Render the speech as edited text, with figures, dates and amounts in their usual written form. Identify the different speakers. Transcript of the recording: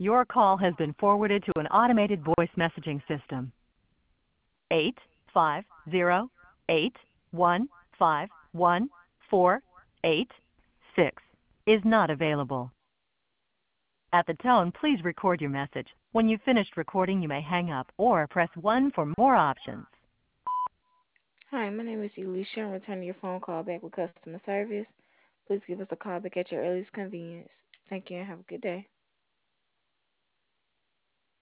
Speaker 1: Your call has been forwarded to an automated voice messaging system. 850-8151-486 is not available. At the tone, please record your message. When you've finished recording, you may hang up or press 1 for more options.
Speaker 2: Hi, my name is Elisha. I'm returning your phone call back with customer service. Please give us a call back at your earliest convenience. Thank you and have a good day.